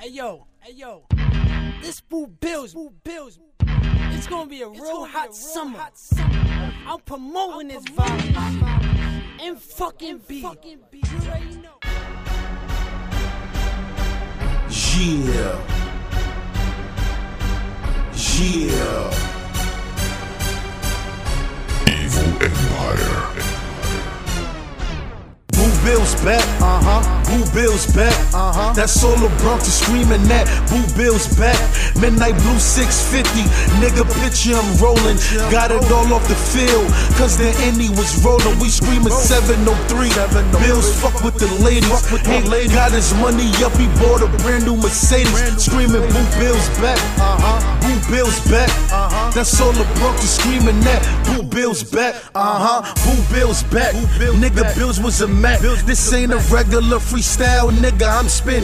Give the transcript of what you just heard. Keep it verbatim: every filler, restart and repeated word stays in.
Hey yo, hey yo, this Boo Bills, Boo Bills, it's gonna be a real hot, be a real summer. hot summer. I'm promoting I'm this vibe and fucking B. You already know. Yeah, yeah. Evil Empire. Boo Bills back, uh-huh. Boo Bills back, uh-huh. That's all the Bronx is screaming at. Boo Bills back. Midnight Blue six fifty. Nigga, picture I'm rolling. Got it all off the field, cause the Indy was rolling. We screaming seven oh three. Bills fuck with the ladies. Hey, got his money up, he bought a brand new Mercedes. Screaming Boo Bills back, uh-huh. Boo Bills back, uh-huh. That's all the Bronx is screaming at. Boo Bills back, uh-huh. Boo Bills back. Nigga, Bills was a Mac. This ain't a regular freestyle, nigga, I'm spinning.